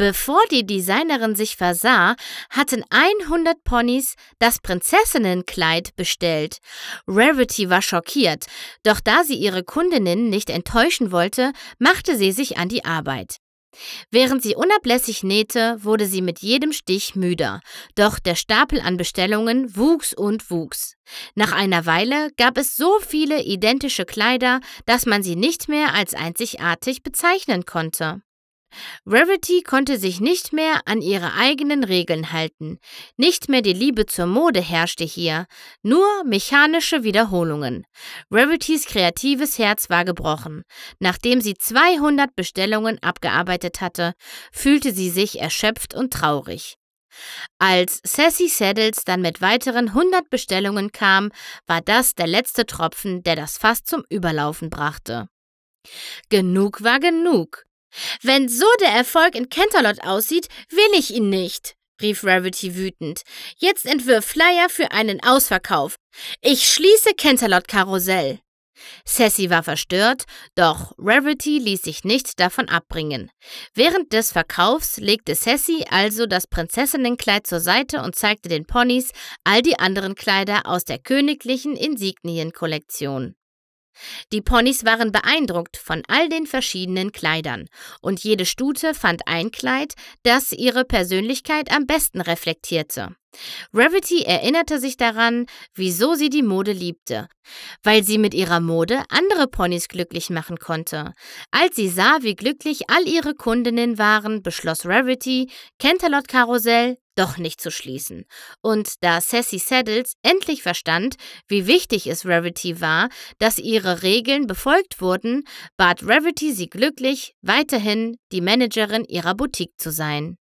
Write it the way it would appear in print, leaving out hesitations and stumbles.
Bevor die Designerin sich versah, hatten 100 Ponys das Prinzessinnenkleid bestellt. Rarity war schockiert, doch da sie ihre Kundinnen nicht enttäuschen wollte, machte sie sich an die Arbeit. Während sie unablässig nähte, wurde sie mit jedem Stich müder, doch der Stapel an Bestellungen wuchs und wuchs. Nach einer Weile gab es so viele identische Kleider, dass man sie nicht mehr als einzigartig bezeichnen konnte. Rarity konnte sich nicht mehr an ihre eigenen Regeln halten. Nicht mehr die Liebe zur Mode herrschte hier, nur mechanische Wiederholungen. Rarity's kreatives Herz war gebrochen. Nachdem sie 200 Bestellungen abgearbeitet hatte, fühlte sie sich erschöpft und traurig. Als Sassy Saddles dann mit weiteren 100 Bestellungen kam, war das der letzte Tropfen, der das Fass zum Überlaufen brachte. Genug war genug. »Wenn so der Erfolg in Canterlot aussieht, will ich ihn nicht«, rief Rarity wütend. »Jetzt entwirf Flyer für einen Ausverkauf. Ich schließe Canterlot Karussell.« Sassy war verstört, doch Rarity ließ sich nicht davon abbringen. Während des Verkaufs legte Sassy also das Prinzessinnenkleid zur Seite und zeigte den Ponys all die anderen Kleider aus der königlichen Insignien-Kollektion. Die Ponys waren beeindruckt von all den verschiedenen Kleidern und jede Stute fand ein Kleid, das ihre Persönlichkeit am besten reflektierte. Rarity erinnerte sich daran, wieso sie die Mode liebte, weil sie mit ihrer Mode andere Ponys glücklich machen konnte. Als sie sah, wie glücklich all ihre Kundinnen waren, beschloss Rarity, Canterlot Karussell doch nicht zu schließen. Und da Sassy Saddles endlich verstand, wie wichtig es Rarity war, dass ihre Regeln befolgt wurden, bat Rarity sie glücklich, weiterhin die Managerin ihrer Boutique zu sein.